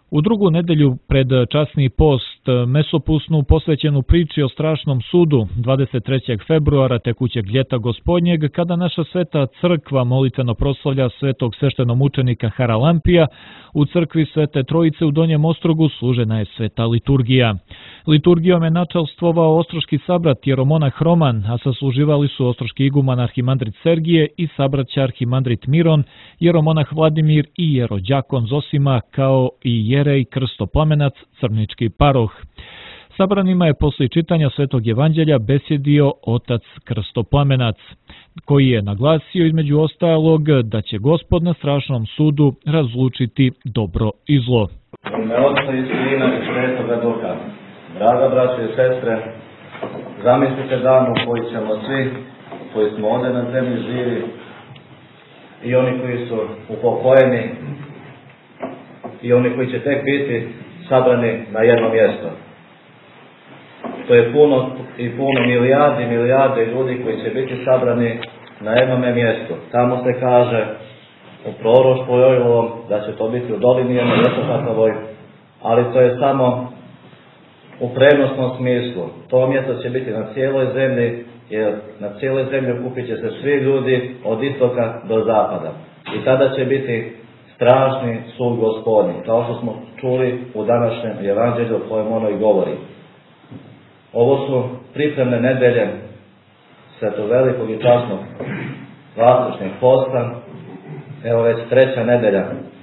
U drugu nedelju pred časni post, mesopusnu posvećenu priči o strašnom sudu 23. februara tekućeg ljeta gospodnjeg, kada naša sveta crkva molitveno proslavlja svetog sveštenomučenika Haralampija, u crkvi Svete Trojice u Donjem Ostrogu služena je sveta liturgija. Liturgijom je načalstvovao ostroški sabrat jeromonah Roman, a sasluživali su ostroški iguman arhimandrit Sergije i sabraća arhimandrit Miron, jeromonah Vladimir i jerođakon Zosima, kao i jerej Krstoplamenac, crnički paroh. Sabranima je posle čitanja Svetog evanđelja besjedio otac Krstoplamenac, koji je naglasio između ostalog da će Gospod na strašnom sudu razlučiti dobro i zlo. U ime Otca i Sina i Svetoga Duha. Draga braće i sestre, zamislite dan u koji ćemo svi, koji smo ovdje na zemlji živi, i oni koji su upokojeni, i oni koji će tek biti sabrani na jedno mjesto. To je puno milijarde ljudi koji će biti sabrani na jednome mjestu. Tamo se kaže u proroštvu Joelovom da će to biti u dolini Jehošafatovoj, ali to je samo u prenosnom smislu. To mjesto će biti na cijeloj zemlji, jer na cijeloj zemlji okupit će se svi ljudi od istoka do zapada. I tada će biti strašni sud gospodnji, kao što smo čuli u današnjem evanđelju o kojem ono i govori. Ovo su pripremne nedelje Svetog velikog i časnog vaskršnjeg posta. Evo već treća nedelja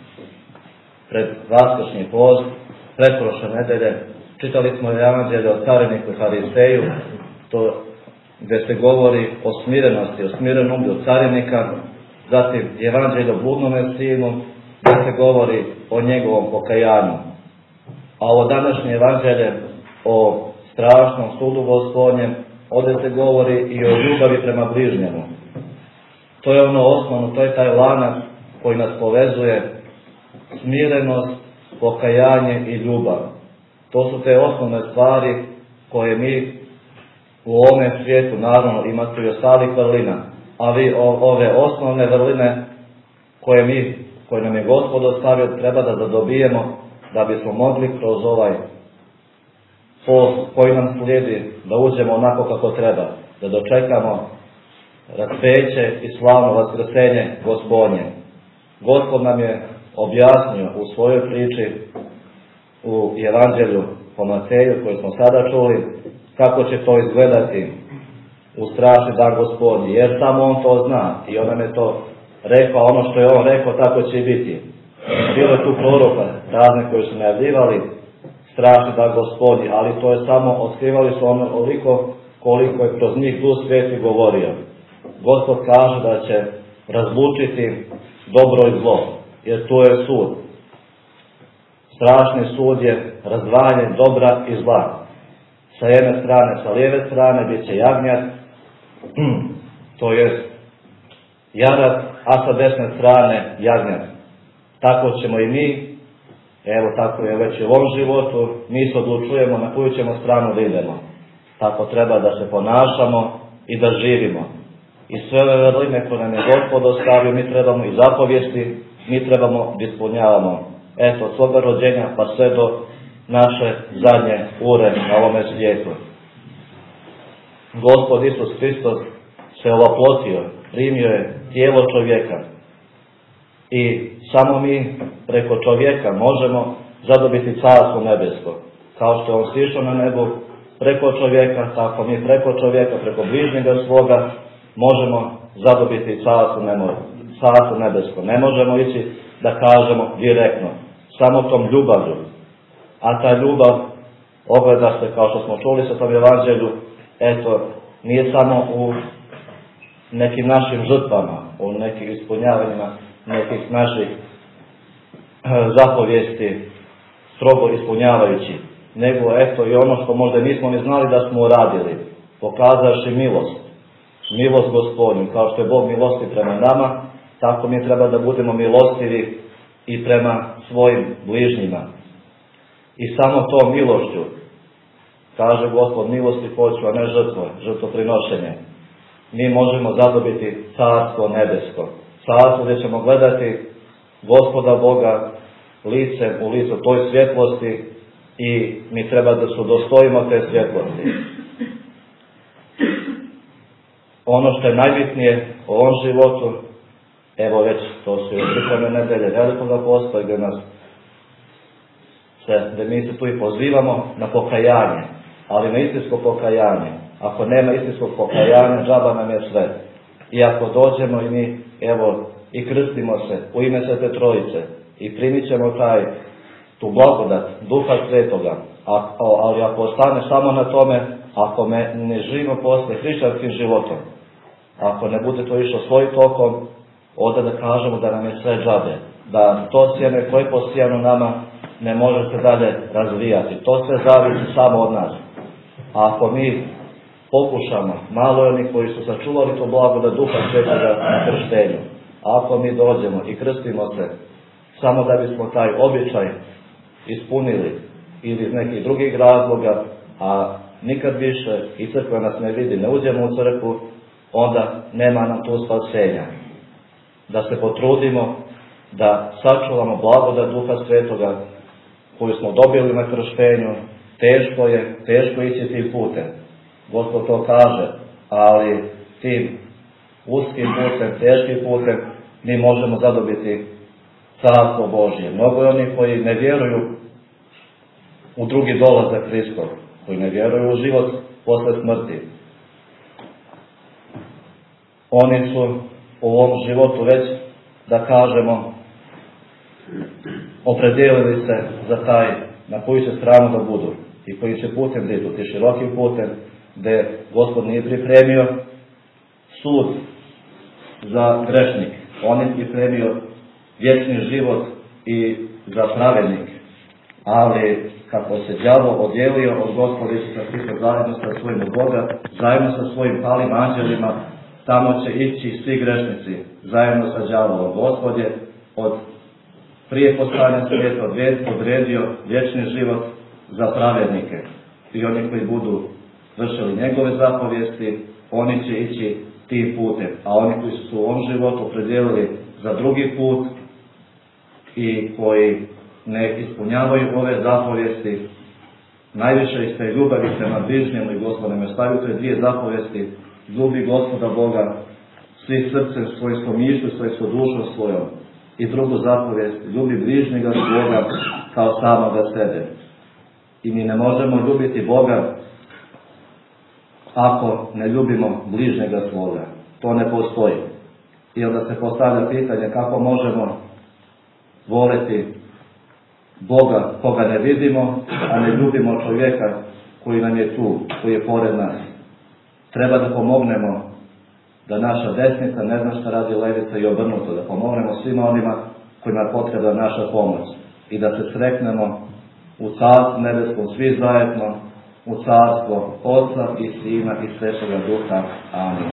pred vaskršnji post, pretprošle nedelje čitali smo evanđelje o cariniku i fariseju, to gdje se govori o smirenosti, o smirenom umlju carinika, zatim evanđelje o bludnome sinu, gdje se govori o njegovom pokajanju. A ovo današnje evanđelje o strašnom sudu gospodnjem, ovdje se govori i o ljubavi prema bližnjemu. To je ono osnovno, to je taj lanac koji nas povezuje, smirenost, pokajanje i ljubav. To su te osnovne stvari koje mi u ovome svijetu, naravno, imate i ostalih vrlina, ali ove osnovne vrline koje nam je Gospod ostavio, treba da zadobijemo da bismo mogli kroz ovaj post koji nam slijedi da uđemo onako kako treba, da dočekamo raspeće i slavno vaskrsenje gospodnje. Gospod nam je objasnio u svojoj priči u evanđelju po Mateju koji smo sada čuli kako će to izgledati u strašni dan gospodnji, jer samo on to zna i on nam je to rekao, ono što je on rekao tako će i biti. Bilo je tu proroka razne koji su najavljivali strašni dan gospodnji, ali to je samo, otkrivali su ono koliko je kroz njih Duh Sveti govorio. Gospod kaže da će razlučiti dobro i zlo, jer to je sud. Strašni sud je razdvajanje dobra i zla. Sa jedne strane, sa lijeve strane bit će jagnjad, to je jarac, a sa desne strane jagnjad. Tako ćemo i mi, evo tako je već i u ovom životu, mi se odlučujemo na koju ćemo stranu da idemo. Tako treba da se ponašamo i da živimo. I sve ove vrline koje nam je Gospod ostavio, mi trebamo i zapovijesti, mi trebamo da ispunjavamo. Eto, od svoga rođenja pa sve do naše zadnje ure na ovome svijetu. Gospod Isus Hristos se ovaplotio, primio je tijelo čovjeka. I samo mi preko čovjeka možemo zadobiti carstvo nebesko. Kao što je on sišao na nebu preko čovjeka, tako mi preko čovjeka, preko bližnjega svoga možemo zadobiti carstvo nebesko. Ne možemo ići da kažemo direktno, samo tom ljubavlju. A ta ljubav ogleda se, kao što smo čuli sa tom evanđelju, eto, nije samo u nekim našim žrtvama, u nekim ispunjavanjima nekih naših zapovijesti strogo ispunjavajući, nego eto i ono što možda nismo ni znali da smo uradili, pokazavši milost Gospodnju, kao što je Bog milosti prema nama, tako mi treba da budemo milostivi i prema svojim bližnjima. I samo to milošću, kaže Gospod, milosti hoću, a ne žrtvoprinošenje. Mi možemo zadobiti carstvo nebesko. Carstvo gdje ćemo gledati Gospoda Boga licem u licu toj svjetlosti i mi treba da se udostojimo te svjetlosti. Ono što je najbitnije u ovom životu, evo već to su pripremne nedelje Velikoga posta gdje mi se tu i pozivamo na pokajanje, ali na istinsko pokajanje. Ako nema istinskog pokajanja, džaba nam je sve. I ako dođemo i mi, evo, i krstimo se u ime Svete Trojice i primit ćemo tu blagodat Duha Svetoga, ali ako ostane samo na tome, ako ne živimo posle hrišćanskim životom, ako ne bude to išlo svojim tokom, onda da kažemo da nam je sve džabe, da to sjeme koje je posijano nama ne može se dalje razvijati. To sve zavisi samo od nas. A ako mi pokušamo, malo je oni koji su sačuvali to blagodat Duha Svetoga na krštenju, ako mi dođemo i krstimo se samo da bismo taj običaj ispunili ili iz nekih drugih razloga, a nikad više i crkva nas ne vidi, ne uđemo u crkvu, onda nema nam tu spasenja. Da se potrudimo da sačuvamo blagodat Duha Svetoga koju smo dobili na krštenju. Teško ići tim putem. Gospod to kaže, ali tim uskim putem, teškim putem mi možemo zadobiti Carstvo Božje. Mnogo je oni koji ne vjeruju u drugi dolazak Hristov, koji ne vjeruju u život posle smrti. Oni su u ovom životu već, da kažemo, opredijelili se za taj na koju će stranu da budu i koji će putem da idu, ti širokim putem gdje Gospod nije pripremio sud za grešnik. On je pripremio vječni život i za pravednik. Ali kako se đavo odjelio od Gospoda Isusa Hrista zajedno sa svojim Boga, zajedno sa svojim palim anđelima, tamo će ići svi grešnici zajedno sa đavolom. Gospod je od prije postanja svijeta odredio vječni život za pravednike. I oni koji budu vršili njegove zapovijesti, oni će ići tim putem. A oni koji su u ovom životu opredijelili za drugi put i koji ne ispunjavaju ove zapovijesti, najviše iz te ljubavi prema bližnjemu i Gospodu me stavio te dvije zapovijesti: ljubi Gospoda Boga svi srcem svojim, svojom mišlju, svojom dušom svojom. I drugu zapovijest: ljubi bližnjega svoga kao samoga sebe. I mi ne možemo ljubiti Boga ako ne ljubimo bližnjega svoga. To ne postoji. I onda se postavlja pitanje kako možemo voleti Boga koga ne vidimo, a ne ljubimo čovjeka koji nam je tu, koji je pored nas. Treba da pomognemo da naša desnica ne zna šta radi levica i obrnuto, da pomognemo svima onima kojima je potrebna naša pomoć i da se sreknemo u Carstvu nebeskom svi zajedno, u Carstvo Oca i Sina i Svetoga Duha. Amin.